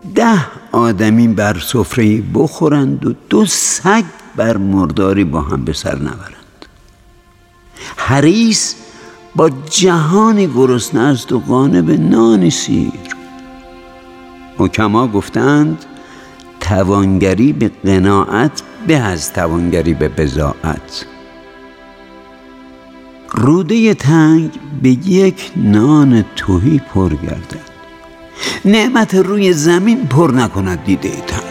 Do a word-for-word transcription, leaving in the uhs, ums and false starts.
ده آدمی بر سفره بخورند و دو سگ بر مرداری با هم به سر نبرند. حریص با جهانی گرسنه است و قانع به نانی سیر. حکما گفتند توانگری به قناعت به از توانگری به بضاعت. روده تنگ به یک نان تهی پر گردد، نعمت روی زمین پر نکند دیده تنگ.